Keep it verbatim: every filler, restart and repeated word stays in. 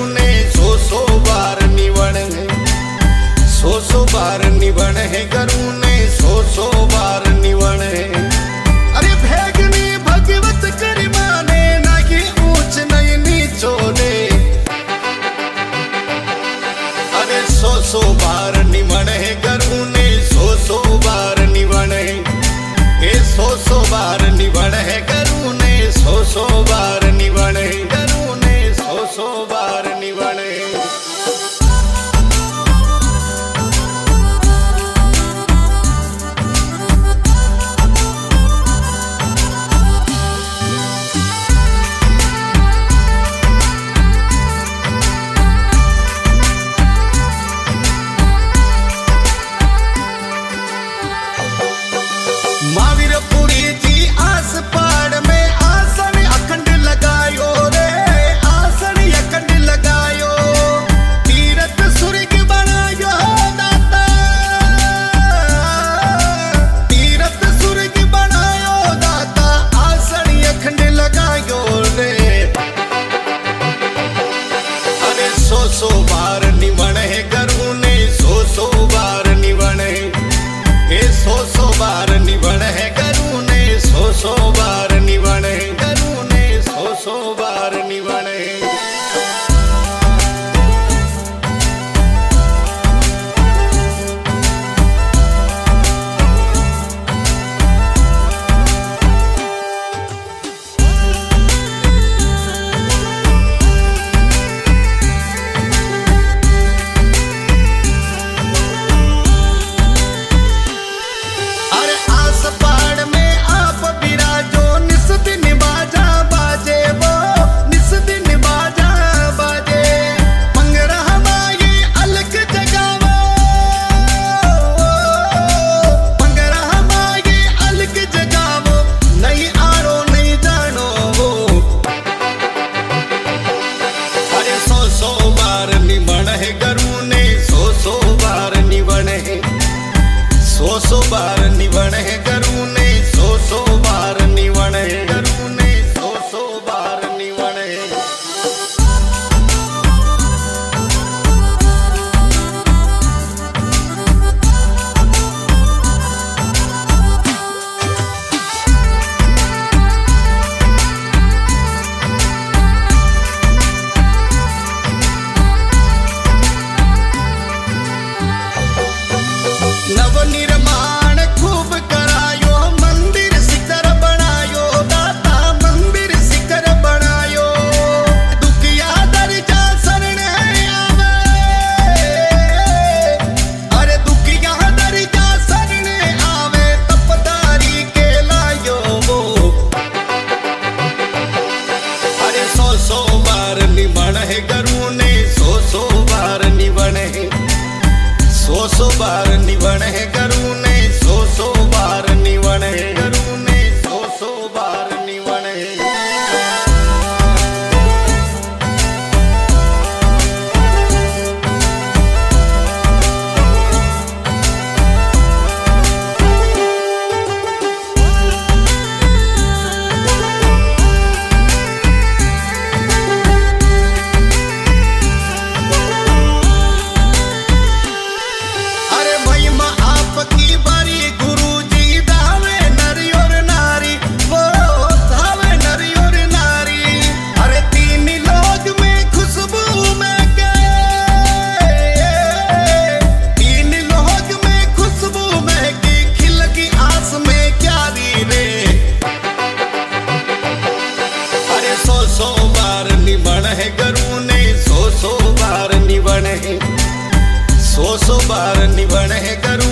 करूँ ने सो सौ बार निवण है, सौ सौ बार निवण है करूँ ने सौ सौ बार निवण है। अरे भेगनी भगवत कर माने ना कि ऊंच नहीं नीचो ने। अरे सौ सौ बार निवण है करूँ ने सौ सौ बार निवण है, ए सौ सौ बार निवण है करूँ ने सौ सौ बार निवण है, करूँ ने सौ सौ बार निवण है। महावीरपुरी जी आस पाड़ में आसन अखंड लगायो रे, आसन अखंड लगायो। तीरथ स्वर्ग बनायो दाता, तीरथ स्वर्ग बनायो दाता, आसन अखंड लगायो रे। अरे सौ सौ बार निवण है करूँ ने सौ सौ बार निवण है, ए सौ सौ बार निवण है करूँ ने सौ सौ बार निवण है, करूँ ने सौ सौ बार निवण है। सौ सौ बार निवण है करूँ ने सौ सौ बार निवण है, करूँ ने सौ सौ बार निवण है। नवनिर्माण खूब करायो, मंदिर शिखर बनायो दाता, मंदिर शिखर बनायो। दुखिया दर्जा शरण आवे, अरे दुखिया दर्जा शरण आवे, तपदारी के लायो वो। अरे सौ सौ बार निवण है करूँ ने सौ सौ बार निवण है, सौ सौ बार निवण है करूँ ने सौ सौ बार निवण है, करूँ ने सौ सौ बार निवण है। सौ सौ बार निवण है, सौ सौ बार निवण है करूँ